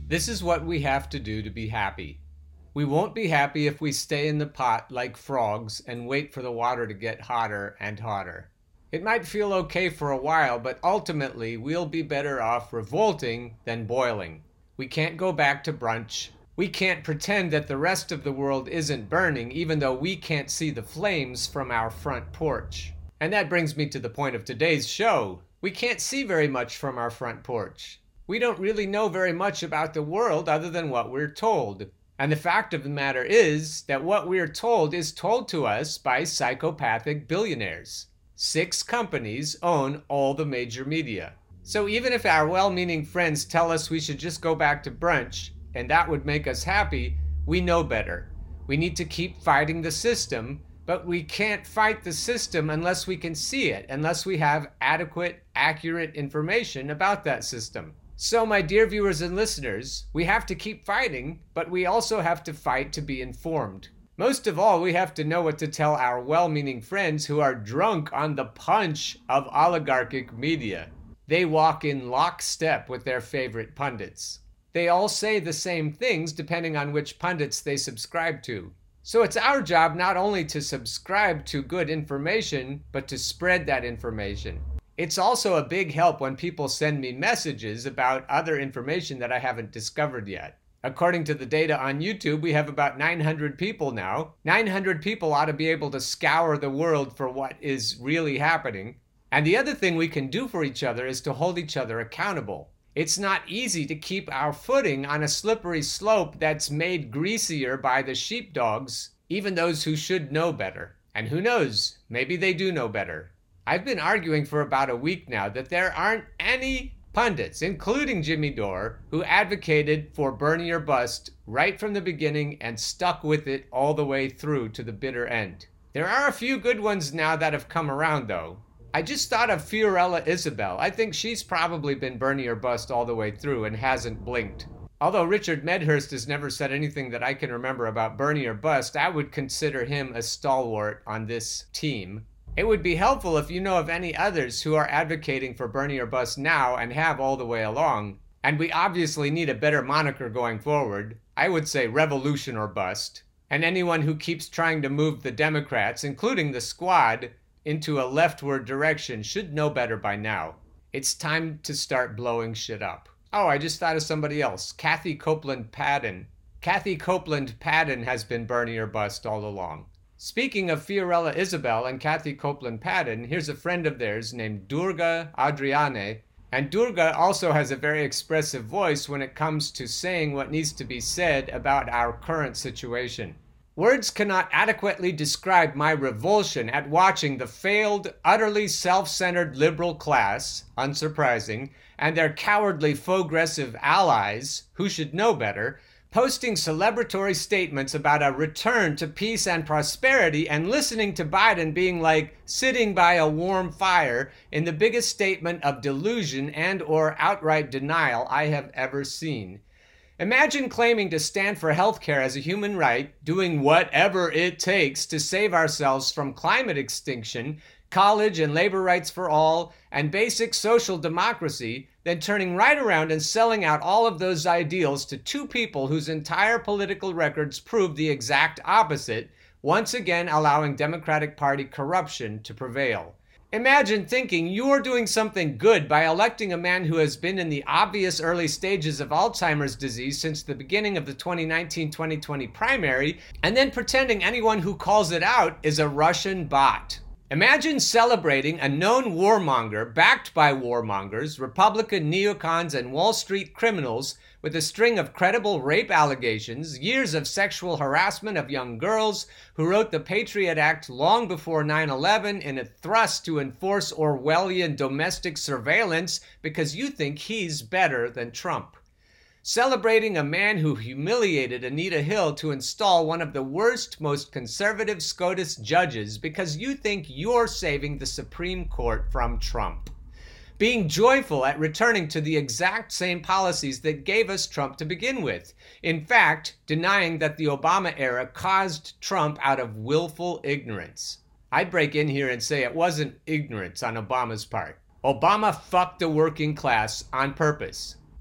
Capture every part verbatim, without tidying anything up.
This is what we have to do to be happy. We won't be happy if we stay in the pot like frogs and wait for the water to get hotter and hotter. It might feel okay for a while, but ultimately we'll be better off revolting than boiling. We can't go back to brunch. We can't pretend that the rest of the world isn't burning, even though we can't see the flames from our front porch. And that brings me to the point of today's show. We can't see very much from our front porch. We don't really know very much about the world other than what we're told. And the fact of the matter is that what we're told is told to us by psychopathic billionaires. Six companies own all the major media. So even if our well-meaning friends tell us we should just go back to brunch and that would make us happy, we know better. We need to keep fighting the system, but we can't fight the system unless we can see it, unless we have adequate, accurate information about that system. So, my dear viewers and listeners, we have to keep fighting, but we also have to fight to be informed. Most of all, we have to know what to tell our well-meaning friends who are drunk on the punch of oligarchic media. They walk in lockstep with their favorite pundits. They all say the same things depending on which pundits they subscribe to. So it's our job not only to subscribe to good information, but to spread that information. It's also a big help when people send me messages about other information that I haven't discovered yet. According to the data on YouTube, we have about nine hundred people now. nine hundred people ought to be able to scour the world for what is really happening. And the other thing we can do for each other is to hold each other accountable. It's not easy to keep our footing on a slippery slope that's made greasier by the sheepdogs, even those who should know better. And who knows, maybe they do know better. I've been arguing for about a week now that there aren't any pundits, including Jimmy Dore, who advocated for Bernie or bust right from the beginning and stuck with it all the way through to the bitter end. There are a few good ones now that have come around, though. I just thought of Fiorella Isabel. I think she's probably been Bernie or bust all the way through and hasn't blinked. Although Richard Medhurst has never said anything that I can remember about Bernie or bust, I would consider him a stalwart on this team. It would be helpful if you know of any others who are advocating for Bernie or bust now and have all the way along. And we obviously need a better moniker going forward. I would say revolution or bust. And anyone who keeps trying to move the Democrats, including the Squad, into a leftward direction should know better by now. It's time to start blowing shit up. Oh, I just thought of somebody else. Kathy Copeland Padden. Kathy Copeland Padden has been Bernie or bust all along. Speaking of Fiorella Isabel and Kathy Copeland Padden, here's a friend of theirs named Durga Adriane. And Durga also has a very expressive voice when it comes to saying what needs to be said about our current situation. Words cannot adequately describe my revulsion at watching the failed, utterly self-centered liberal class, unsurprising, and their cowardly faux-aggressive allies, who should know better, posting celebratory statements about a return to peace and prosperity and listening to Biden being like sitting by a warm fire in the biggest statement of delusion and or outright denial I have ever seen. Imagine claiming to stand for healthcare as a human right, doing whatever it takes to save ourselves from climate extinction, college and labor rights for all, and basic social democracy, then turning right around and selling out all of those ideals to two people whose entire political records prove the exact opposite, once again allowing Democratic Party corruption to prevail. Imagine thinking you're doing something good by electing a man who has been in the obvious early stages of Alzheimer's disease since the beginning of the twenty nineteen twenty twenty primary, and then pretending anyone who calls it out is a Russian bot. Imagine celebrating a known warmonger backed by warmongers, Republican neocons, and Wall Street criminals with a string of credible rape allegations, years of sexual harassment of young girls, who wrote the Patriot Act long before nine eleven in a thrust to enforce Orwellian domestic surveillance because you think he's better than Trump. Celebrating a man who humiliated Anita Hill to install one of the worst, most conservative SCOTUS judges because you think you're saving the Supreme Court from Trump. Being joyful at returning to the exact same policies that gave us Trump to begin with. In fact, denying that the Obama era caused Trump out of willful ignorance. I'd break in here and say it wasn't ignorance on Obama's part. Obama fucked the working class on purpose.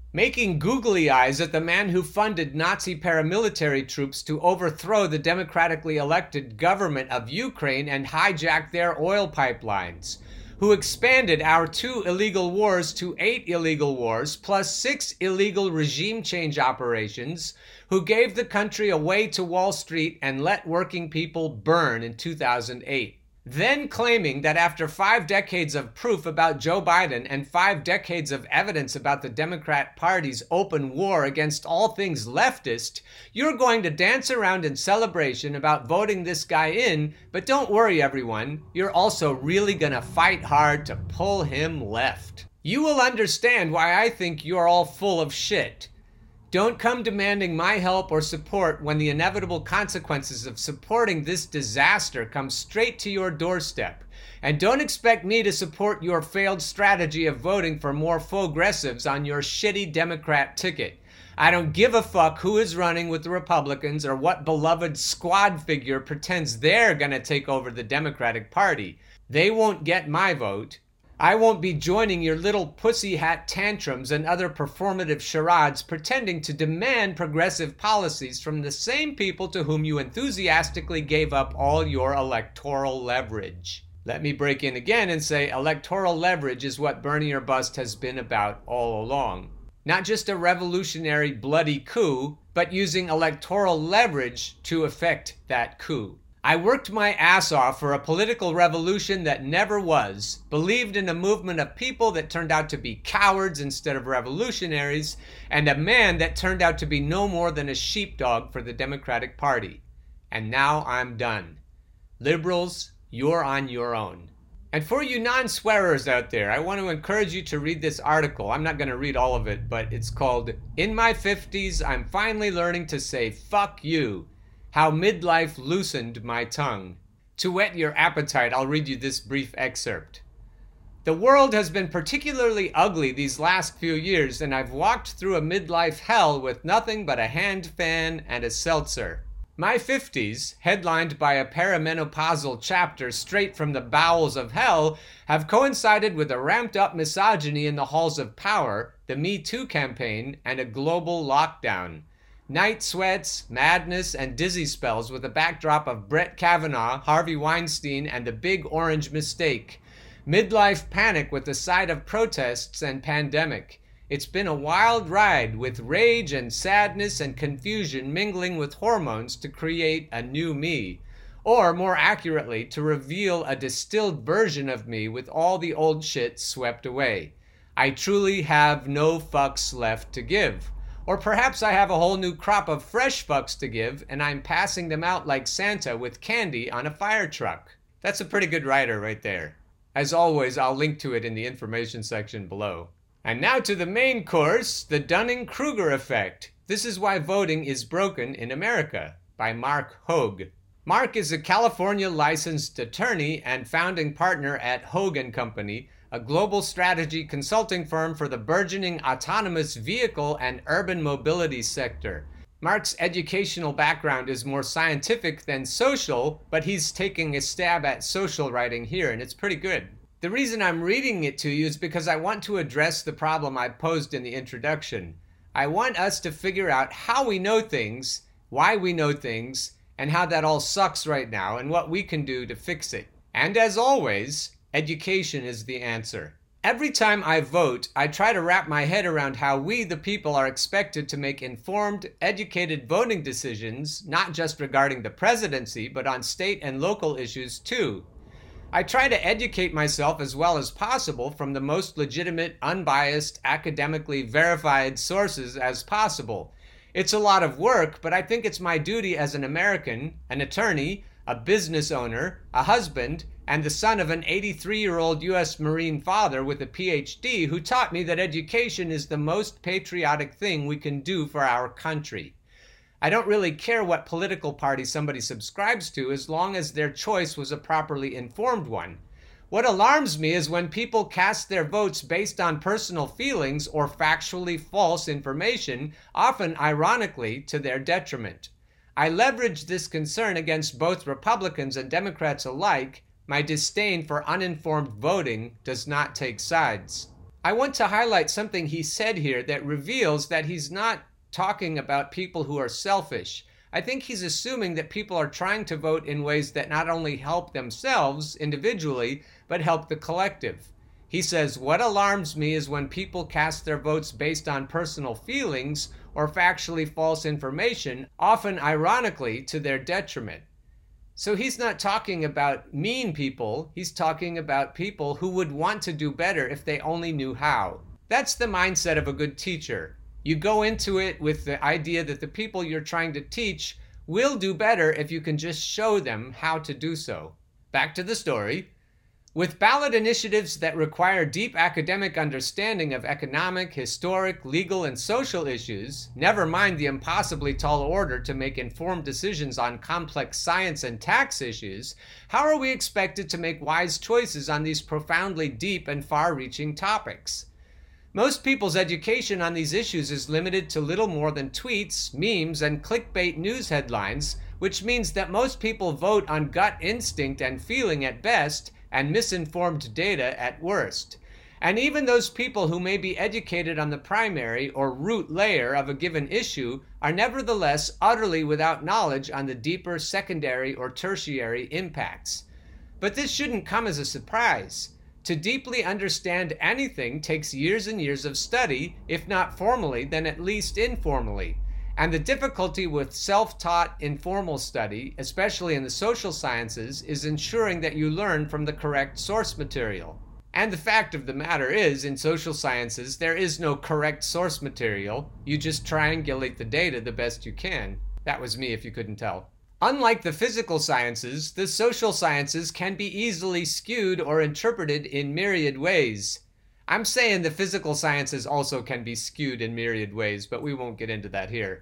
making googly eyes at the man who funded Nazi paramilitary troops to overthrow the democratically elected government of Ukraine and hijack their oil pipelines, who expanded our two illegal wars to eight illegal wars plus six illegal regime change operations, who gave the country away to Wall Street and let working people burn in two thousand eight. Then claiming that after five decades of proof about Joe Biden and five decades of evidence about the Democrat Party's open war against all things leftist, you're going to dance around in celebration about voting this guy in, but don't worry everyone, you're also really gonna fight hard to pull him left. You will understand why I think you're all full of shit. Don't come demanding my help or support when the inevitable consequences of supporting this disaster come straight to your doorstep. And don't expect me to support your failed strategy of voting for more progressives on your shitty Democrat ticket. I don't give a fuck who is running with the Republicans or what beloved squad figure pretends they're gonna take over the Democratic Party. They won't get my vote. I won't be joining your little pussy hat tantrums and other performative charades pretending to demand progressive policies from the same people to whom you enthusiastically gave up all your electoral leverage. Let me break in again and say electoral leverage is what Bernie or Bust has been about all along. Not just a revolutionary bloody coup, but using electoral leverage to effect that coup. I worked my ass off for a political revolution that never was, believed in a movement of people that turned out to be cowards instead of revolutionaries, and a man that turned out to be no more than a sheepdog for the Democratic Party. And now I'm done. Liberals, you're on your own. And for you non-swearers out there, I want to encourage you to read this article. I'm not going to read all of it, but it's called In My fifties, I'm Finally Learning to Say Fuck You. How Midlife Loosened My Tongue. To whet your appetite, I'll read you this brief excerpt. The world has been particularly ugly these last few years, and I've walked through a midlife hell with nothing but a hand fan and a seltzer. My fifties, headlined by a perimenopausal chapter straight from the bowels of hell, have coincided with a ramped-up misogyny in the halls of power, the Me Too campaign, and a global lockdown. Night sweats, madness, and dizzy spells with a backdrop of Brett Kavanaugh, Harvey Weinstein, and the big orange mistake. Midlife panic with a side of protests and pandemic. It's been a wild ride with rage and sadness and confusion mingling with hormones to create a new me. Or, more accurately, to reveal a distilled version of me with all the old shit swept away. I truly have no fucks left to give. Or perhaps I have a whole new crop of fresh fucks to give, and I'm passing them out like Santa with candy on a fire truck. That's a pretty good writer right there. As always, I'll link to it in the information section below. And now to the main course, the Dunning-Kruger effect. This is why voting is broken in America, by Mark Hogue. Mark is a California licensed attorney and founding partner at Hogue and Company, a global strategy consulting firm for the burgeoning autonomous vehicle and urban mobility sector. Mark's educational background is more scientific than social, but he's taking a stab at social writing here, and it's pretty good. The reason I'm reading it to you is because I want to address the problem I posed in the introduction. I want us to figure out how we know things, why we know things, and how that all sucks right now, and what we can do to fix it. And as always, education is the answer. Every time I vote, I try to wrap my head around how we, the people, are expected to make informed, educated voting decisions, not just regarding the presidency, but on state and local issues too. I try to educate myself as well as possible from the most legitimate, unbiased, academically verified sources as possible. It's a lot of work, but I think it's my duty as an American, an attorney, a business owner, a husband, and the son of an eighty-three-year-old U S Marine father with a P H D who taught me that education is the most patriotic thing we can do for our country. I don't really care what political party somebody subscribes to as long as their choice was a properly informed one. What alarms me is when people cast their votes based on personal feelings or factually false information, often ironically to their detriment. I leverage this concern against both Republicans and Democrats alike. My disdain for uninformed voting does not take sides. I want to highlight something he said here that reveals that he's not talking about people who are selfish. I think he's assuming that people are trying to vote in ways that not only help themselves individually, but help the collective. He says, "What alarms me is when people cast their votes based on personal feelings or factually false information, often ironically to their detriment." So he's not talking about mean people, he's talking about people who would want to do better if they only knew how. That's the mindset of a good teacher. You go into it with the idea that the people you're trying to teach will do better if you can just show them how to do so. Back to the story. With ballot initiatives that require deep academic understanding of economic, historic, legal, and social issues, never mind the impossibly tall order to make informed decisions on complex science and tax issues, how are we expected to make wise choices on these profoundly deep and far-reaching topics? Most people's education on these issues is limited to little more than tweets, memes, and clickbait news headlines, which means that most people vote on gut instinct and feeling at best, and misinformed data at worst. And even those people who may be educated on the primary or root layer of a given issue are nevertheless utterly without knowledge on the deeper secondary or tertiary impacts. But this shouldn't come as a surprise. To deeply understand anything takes years and years of study, if not formally, then at least informally. And the difficulty with self-taught informal study, especially in the social sciences, is ensuring that you learn from the correct source material. And the fact of the matter is, in social sciences, there is no correct source material. You just triangulate the data the best you can. That was me, if you couldn't tell. Unlike the physical sciences, the social sciences can be easily skewed or interpreted in myriad ways. I'm saying the physical sciences also can be skewed in myriad ways, but we won't get into that here.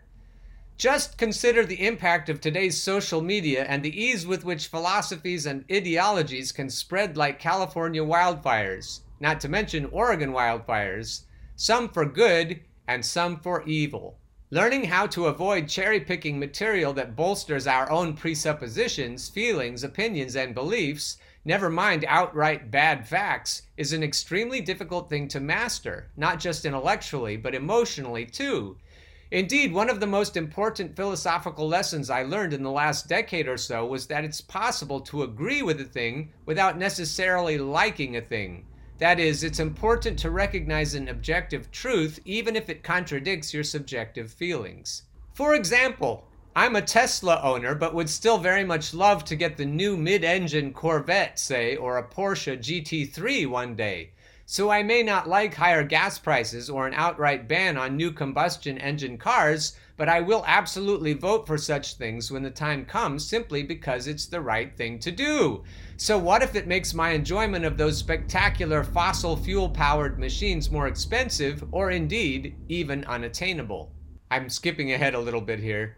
Just consider the impact of today's social media and the ease with which philosophies and ideologies can spread like California wildfires, not to mention Oregon wildfires, some for good and some for evil. Learning how to avoid cherry-picking material that bolsters our own presuppositions, feelings, opinions, and beliefs, never mind outright bad facts, is an extremely difficult thing to master, not just intellectually, but emotionally too. Indeed, one of the most important philosophical lessons I learned in the last decade or so was that it's possible to agree with a thing without necessarily liking a thing. That is, it's important to recognize an objective truth even if it contradicts your subjective feelings. For example, I'm a Tesla owner but would still very much love to get the new mid-engine Corvette, say, or a Porsche G T three one day. So I may not like higher gas prices or an outright ban on new combustion engine cars, but I will absolutely vote for such things when the time comes simply because it's the right thing to do. So what if it makes my enjoyment of those spectacular fossil fuel-powered machines more expensive or indeed even unattainable? I'm skipping ahead a little bit here.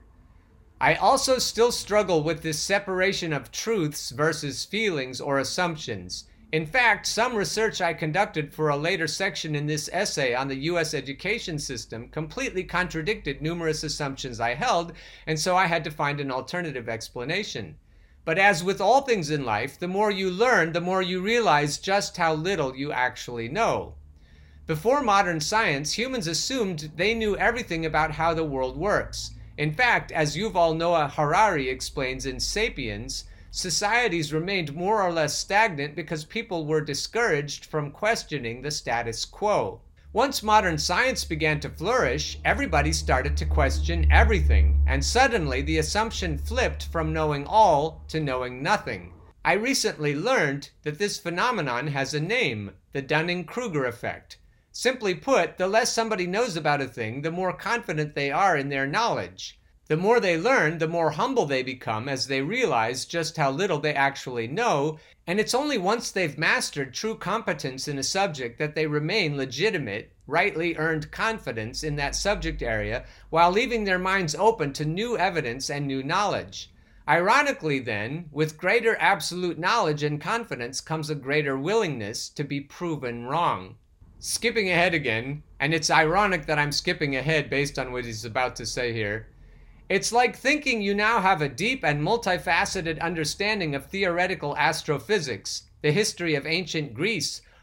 I also still struggle with this separation of truths versus feelings or assumptions. In fact, some research I conducted for a later section in this essay on the U S education system completely contradicted numerous assumptions I held, and so I had to find an alternative explanation. But as with all things in life, the more you learn, the more you realize just how little you actually know. Before modern science, humans assumed they knew everything about how the world works. In fact, as Yuval Noah Harari explains in Sapiens, societies remained more or less stagnant because people were discouraged from questioning the status quo. Once modern science began to flourish, everybody started to question everything, and suddenly the assumption flipped from knowing all to knowing nothing. I recently learned that this phenomenon has a name, the Dunning-Kruger effect. Simply put, the less somebody knows about a thing, the more confident they are in their knowledge. The more they learn, the more humble they become as they realize just how little they actually know, and it's only once they've mastered true competence in a subject that they remain legitimate, rightly earned confidence in that subject area while leaving their minds open to new evidence and new knowledge. Ironically then, with greater absolute knowledge and confidence comes a greater willingness to be proven wrong. Skipping ahead again, and it's ironic that I'm skipping ahead based on what he's about to say here. It's like thinking you now have a deep and multifaceted understanding of theoretical astrophysics, the history of ancient Greece,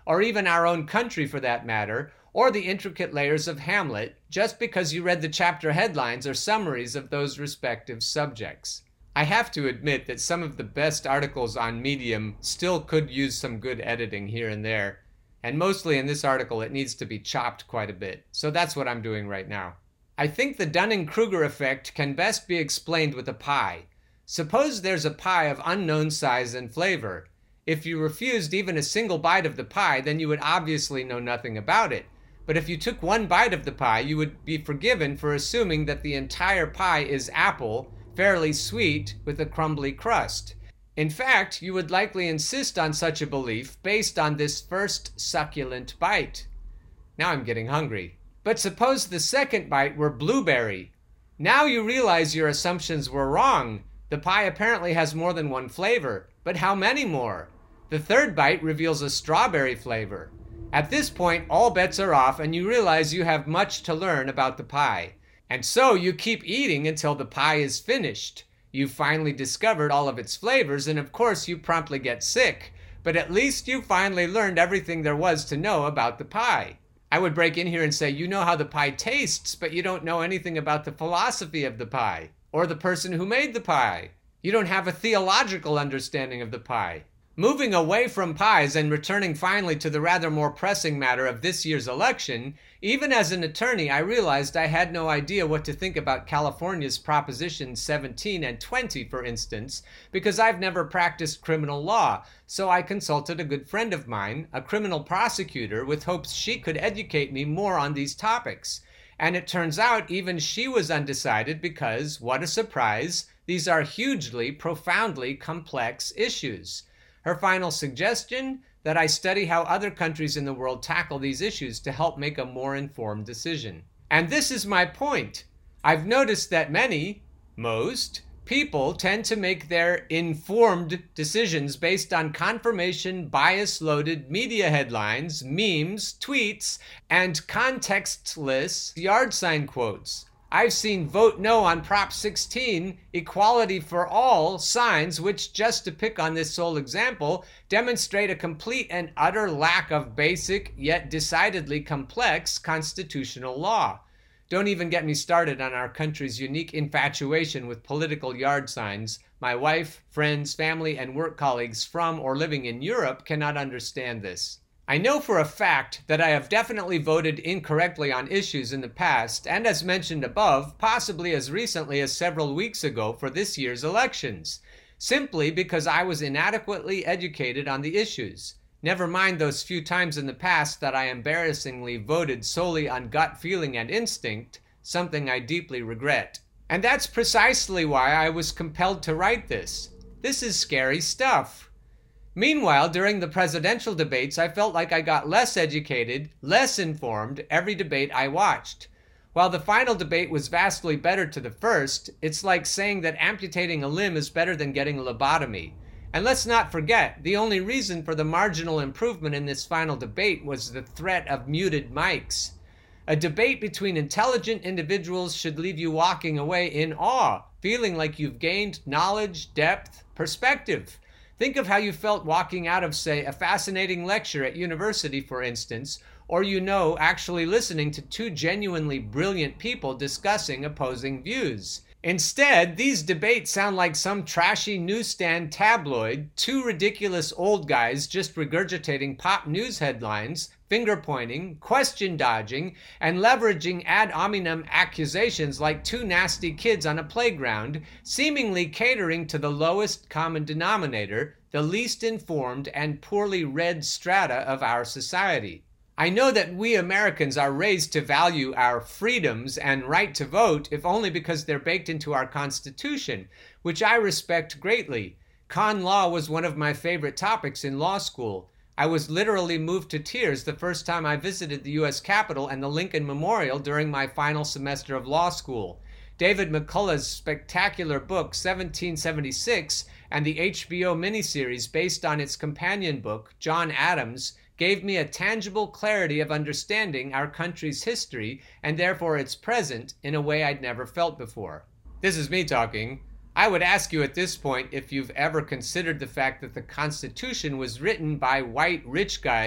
or even our own country for that matter, or the intricate layers of Hamlet, just because you read the chapter headlines or summaries of those respective subjects. I have to admit that some of the best articles on Medium still could use some good editing here and there, and mostly in this article it needs to be chopped quite a bit, so that's what I'm doing right now. I think the Dunning-Kruger effect can best be explained with a pie. Suppose there's a pie of unknown size and flavor. If you refused even a single bite of the pie, then you would obviously know nothing about it. But if you took one bite of the pie, you would be forgiven for assuming that the entire pie is apple, fairly sweet, with a crumbly crust. In fact, you would likely insist on such a belief based on this first succulent bite. Now I'm getting hungry. But suppose the second bite were blueberry. Now you realize your assumptions were wrong. The pie apparently has more than one flavor, but how many more? The third bite reveals a strawberry flavor. At this point, all bets are off and you realize you have much to learn about the pie. And so you keep eating until the pie is finished. You've finally discovered all of its flavors and of course you promptly get sick. But at least you finally learned everything there was to know about the pie. I would break in here and say, you know how the pie tastes, but you don't know anything about the philosophy of the pie or the person who made the pie. You don't have a theological understanding of the pie. Moving away from pies and returning finally to the rather more pressing matter of this year's election, even as an attorney, I realized I had no idea what to think about California's Propositions seventeen and twenty, for instance, because I've never practiced criminal law, so I consulted a good friend of mine, a criminal prosecutor, with hopes she could educate me more on these topics. And it turns out even she was undecided because, what a surprise, these are hugely, profoundly complex issues. Her final suggestion? That I study how other countries in the world tackle these issues to help make a more informed decision. And this is my point. I've noticed that many, most, people tend to make their informed decisions based on confirmation bias-loaded media headlines, memes, tweets, and contextless yard sign quotes. I've seen vote no on Prop sixteen, equality for all signs which, just to pick on this sole example, demonstrate a complete and utter lack of basic, yet decidedly complex constitutional law. Don't even get me started on our country's unique infatuation with political yard signs. My wife, friends, family, and work colleagues from or living in Europe cannot understand this. I know for a fact that I have definitely voted incorrectly on issues in the past, and as mentioned above, possibly as recently as several weeks ago for this year's elections, simply because I was inadequately educated on the issues. Never mind those few times in the past that I embarrassingly voted solely on gut feeling and instinct, something I deeply regret. And that's precisely why I was compelled to write this. This is scary stuff. Meanwhile, during the presidential debates, I felt like I got less educated, less informed every debate I watched. While the final debate was vastly better to the first, it's like saying that amputating a limb is better than getting a lobotomy. And let's not forget, the only reason for the marginal improvement in this final debate was the threat of muted mics. A debate between intelligent individuals should leave you walking away in awe, feeling like you've gained knowledge, depth, perspective. Think of how you felt walking out of, say, a fascinating lecture at university, for instance, or you know, actually listening to two genuinely brilliant people discussing opposing views. Instead, these debates sound like some trashy newsstand tabloid, two ridiculous old guys just regurgitating pop news headlines, finger-pointing, question-dodging, and leveraging ad hominem accusations like two nasty kids on a playground, seemingly catering to the lowest common denominator, the least informed and poorly read strata of our society. I know that we Americans are raised to value our freedoms and right to vote, if only because they're baked into our Constitution, which I respect greatly. Con law was one of my favorite topics in law school. I was literally moved to tears the first time I visited the U S Capitol and the Lincoln Memorial during my final semester of law school. David McCullough's spectacular book, seventeen seventy-six, and the H B O miniseries based on its companion book, John Adams, gave me a tangible clarity of understanding our country's history and therefore its present in a way I'd never felt before. This is me talking. I would ask you at this point if you've ever considered the fact that the Constitution was written by white rich guys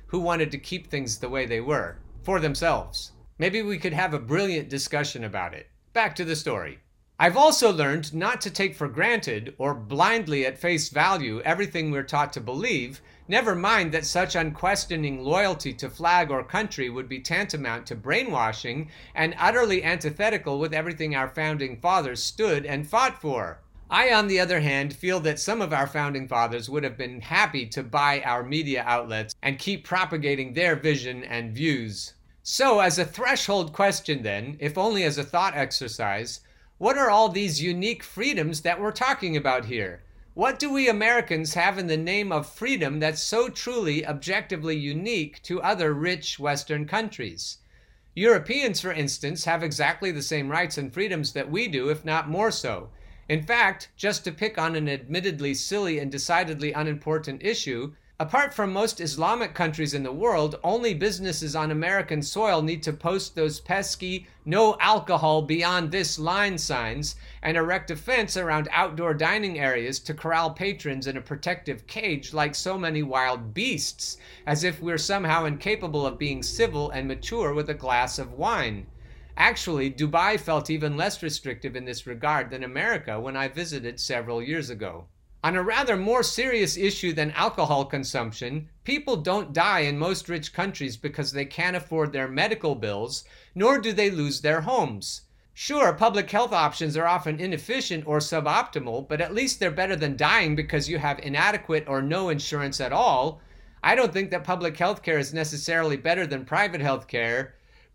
who wanted to keep things the way they were, for themselves. Maybe we could have a brilliant discussion about it. Back to the story. I've also learned not to take for granted or blindly at face value everything we're taught to believe, never mind that such unquestioning loyalty to flag or country would be tantamount to brainwashing and utterly antithetical with everything our founding fathers stood and fought for. I, on the other hand, feel that some of our founding fathers would have been happy to buy our media outlets and keep propagating their vision and views. So, as a threshold question then, if only as a thought exercise, what are all these unique freedoms that we're talking about here? What do we Americans have in the name of freedom that's so truly objectively unique to other rich Western countries? Europeans, for instance, have exactly the same rights and freedoms that we do, if not more so. In fact, just to pick on an admittedly silly and decidedly unimportant issue, apart from most Islamic countries in the world, only businesses on American soil need to post those pesky "no alcohol beyond this line" signs and erect a fence around outdoor dining areas to corral patrons in a protective cage like so many wild beasts, as if we're somehow incapable of being civil and mature with a glass of wine. Actually, Dubai felt even less restrictive in this regard than America when I visited several years ago. On a rather more serious issue than alcohol consumption, people don't die in most rich countries because they can't afford their medical bills, nor do they lose their homes. Sure, public health options are often inefficient or suboptimal, but at least they're better than dying because you have inadequate or no insurance at all. I don't think that public health care is necessarily better than private health care.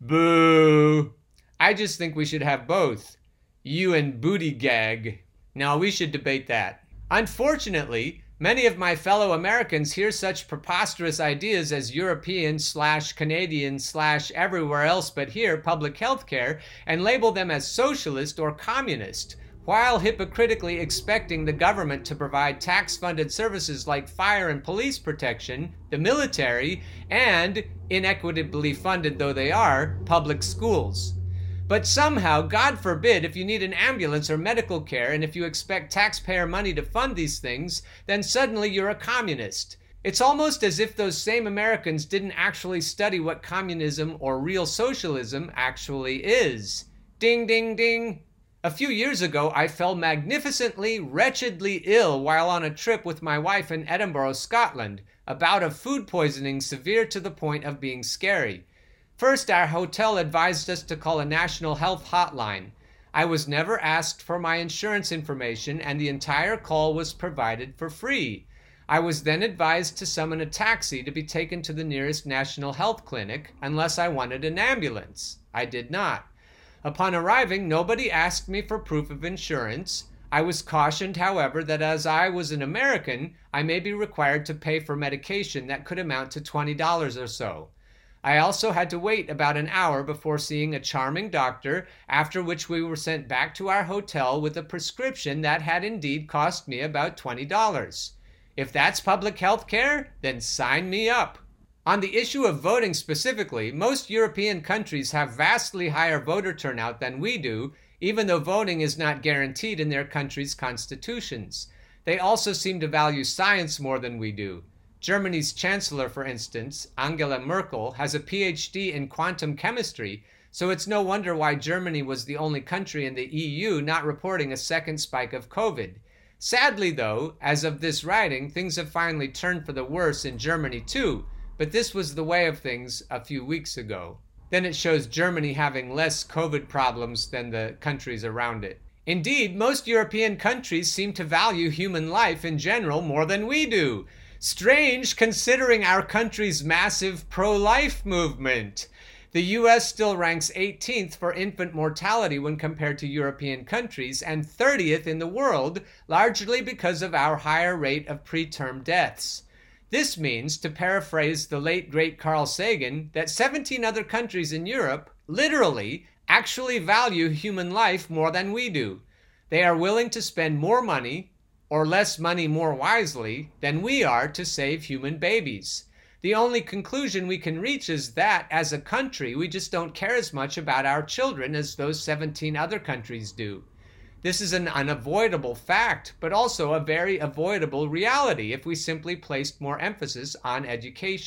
Boo! I just think we should have both. You and booty gag. Now, we should debate that. Unfortunately, many of my fellow Americans hear such preposterous ideas as European slash Canadian slash everywhere else but here public health care and label them as socialist or communist, while hypocritically expecting the government to provide tax-funded services like fire and police protection, the military, and, inequitably funded though they are, public schools. But somehow, God forbid, if you need an ambulance or medical care and if you expect taxpayer money to fund these things, then suddenly you're a communist. It's almost as if those same Americans didn't actually study what communism or real socialism actually is. Ding, ding, ding. A few years ago, I fell magnificently, wretchedly ill while on a trip with my wife in Edinburgh, Scotland, a bout of food poisoning severe to the point of being scary. First, our hotel advised us to call a national health hotline. I was never asked for my insurance information, and the entire call was provided for free. I was then advised to summon a taxi to be taken to the nearest national health clinic, unless I wanted an ambulance. I did not. Upon arriving, nobody asked me for proof of insurance. I was cautioned, however, that as I was an American, I may be required to pay for medication that could amount to twenty dollars or so. I also had to wait about an hour before seeing a charming doctor, after which we were sent back to our hotel with a prescription that had indeed cost me about twenty dollars. If that's public health care, then sign me up. On the issue of voting specifically, most European countries have vastly higher voter turnout than we do, even though voting is not guaranteed in their country's constitutions. They also seem to value science more than we do. Germany's chancellor, for instance, Angela Merkel, has a P H D in quantum chemistry, so it's no wonder why Germany was the only country in the E U not reporting a second spike of COVID. Sadly, though, as of this writing, things have finally turned for the worse in Germany too, but this was the way of things a few weeks ago. Then it shows Germany having less COVID problems than the countries around it. Indeed, most European countries seem to value human life in general more than we do. Strange, considering our country's massive pro-life movement. The U S still ranks eighteenth for infant mortality when compared to European countries and thirtieth in the world, largely because of our higher rate of preterm deaths. This means, to paraphrase the late great Carl Sagan, that seventeen other countries in Europe, literally, actually value human life more than we do. They are willing to spend more money, or less money more wisely, than we are to save human babies. The only conclusion we can reach is that, as a country, we just don't care as much about our children as those seventeen other countries do. This is an unavoidable fact, but also a very avoidable reality if we simply placed more emphasis on education.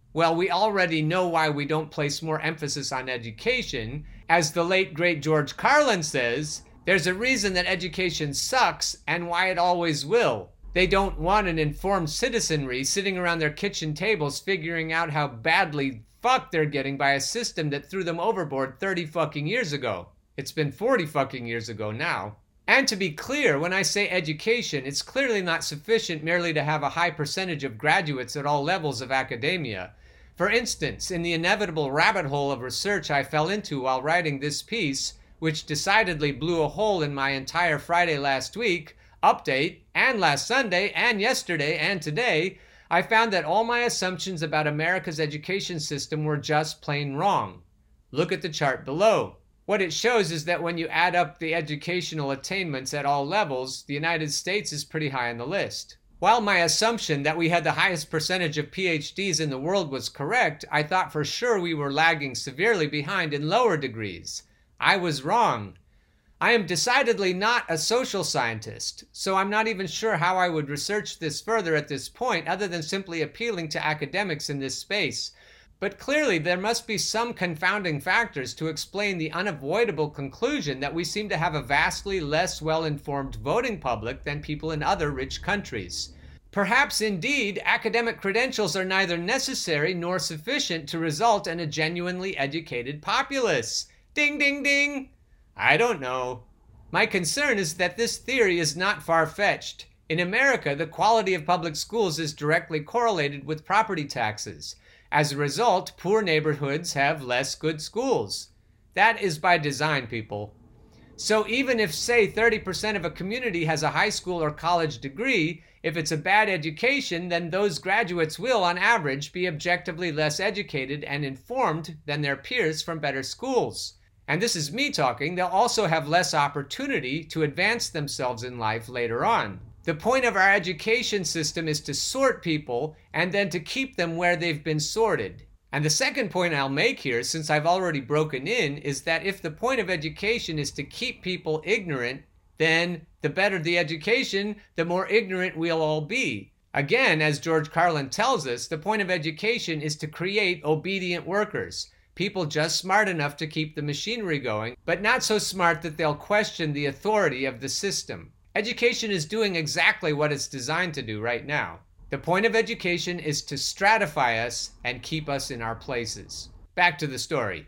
Well, we already know why we don't place more emphasis on education. As the late great George Carlin says, there's a reason that education sucks and why it always will. They don't want an informed citizenry sitting around their kitchen tables figuring out how badly fucked they're getting by a system that threw them overboard thirty fucking years ago. It's been forty fucking years ago now. And to be clear, when I say education, it's clearly not sufficient merely to have a high percentage of graduates at all levels of academia. For instance, in the inevitable rabbit hole of research I fell into while writing this piece, which decidedly blew a hole in my entire Friday last week, update, and last Sunday, and yesterday, and today, I found that all my assumptions about America's education system were just plain wrong. Look at the chart below. What it shows is that when you add up the educational attainments at all levels, the United States is pretty high on the list. While my assumption that we had the highest percentage of P H Ds in the world was correct, I thought for sure we were lagging severely behind in lower degrees. I was wrong. I am decidedly not a social scientist, so I'm not even sure how I would research this further at this point other than simply appealing to academics in this space. But clearly there must be some confounding factors to explain the unavoidable conclusion that we seem to have a vastly less well-informed voting public than people in other rich countries. Perhaps indeed academic credentials are neither necessary nor sufficient to result in a genuinely educated populace. Ding, ding, ding! I don't know. My concern is that this theory is not far-fetched. In America, the quality of public schools is directly correlated with property taxes. As a result, poor neighborhoods have less good schools. That is by design, people. So even if, say, thirty percent of a community has a high school or college degree, if it's a bad education, then those graduates will, on average, be objectively less educated and informed than their peers from better schools. And this is me talking, they'll also have less opportunity to advance themselves in life later on. The point of our education system is to sort people and then to keep them where they've been sorted. And the second point I'll make here, since I've already broken in, is that if the point of education is to keep people ignorant, then the better the education, the more ignorant we'll all be. Again, as George Carlin tells us, the point of education is to create obedient workers. People just smart enough to keep the machinery going, but not so smart that they'll question the authority of the system. Education is doing exactly what it's designed to do right now. The point of education is to stratify us and keep us in our places. Back to the story.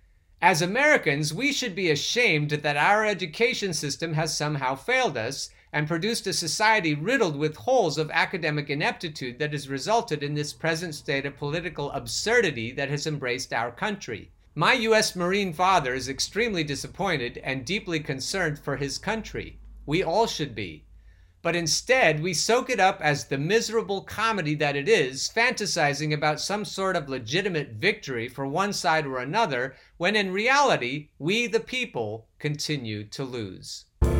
As Americans, we should be ashamed that our education system has somehow failed us and produced a society riddled with holes of academic ineptitude that has resulted in this present state of political absurdity that has embraced our country. My U S Marine father is extremely disappointed and deeply concerned for his country. We all should be. But instead, we soak it up as the miserable comedy that it is, fantasizing about some sort of legitimate victory for one side or another, when in reality, we the people continue to lose.